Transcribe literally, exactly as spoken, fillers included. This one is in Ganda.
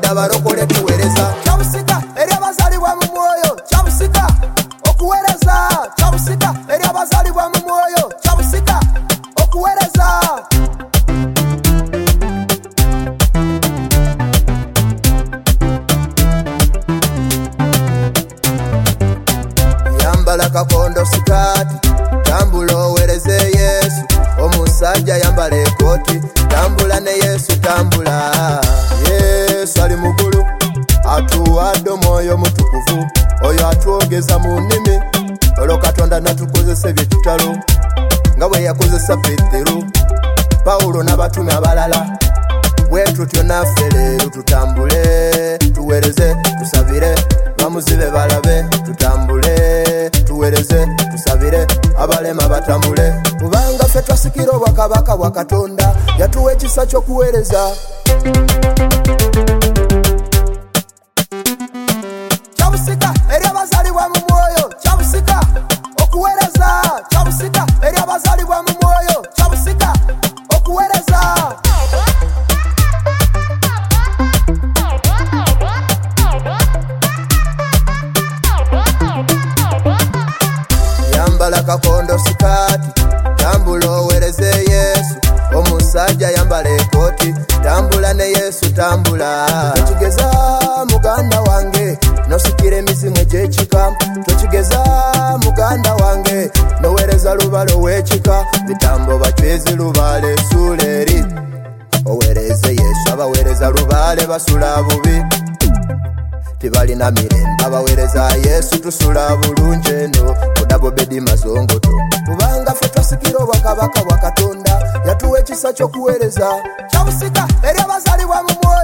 Katonda barokole tuweereza. Kyabusika eri abazaalibwa mu mwoyo. Kyabusika okuweereza. Kyabusika eri abazaalibwa mu mwoyo. Kyabusika okuweereza. Yambala kakondo sikati, tambula oweereze Yesu. Omusajja yambala ekoti, tambula ne Yesu tambula. Yesu ali mugulu, atuwadde omwoyo mutukuvu, oyo atwogeza mu nnimi. Olwo Katonda natukozesa bye tutalo, nga bwe yakozesa Peetero, Pawulo n'abatume abalala. Bwe tutyo naffe leero tutambule, tuweereze, tusabire, bamuzibe balabe. Tutambule, tuweereze, tusabire, abalema batambule. Kubanga ffe twasikira obwakabaka bwa Katonda, yatuwa ekisa ky'okuweereza. Kyabusika eri abazaalibwa mu mwoyo. Kyabusika okuweereza. Kyabusika eri abazaalibwa mu mwoyo. Kyabusika okuweereza. Yambala kakondo sikati, tambula oweereze Yesu. Omusajja yambala ekoti, tambula ne Yesu tambula. Tokigeza muganda wange nosikira emizimu egy'ekika. Tokigeza muganda wange noweereza lubalo w'ekika. Bitambo bacwezi lubale sula eri. Oweereze Yesu, abaweereza lubale basula bubi. Tibalina mirembe abaweereza Yesu tusula bulungi eno. Kudabo bedi mazongoto. Kubanga ffe twasikira obwakabaka bwa Katonda, yatuwa ekisa ky'okuweereza. Kyabusika eri abazaalibwa mu mwoyo.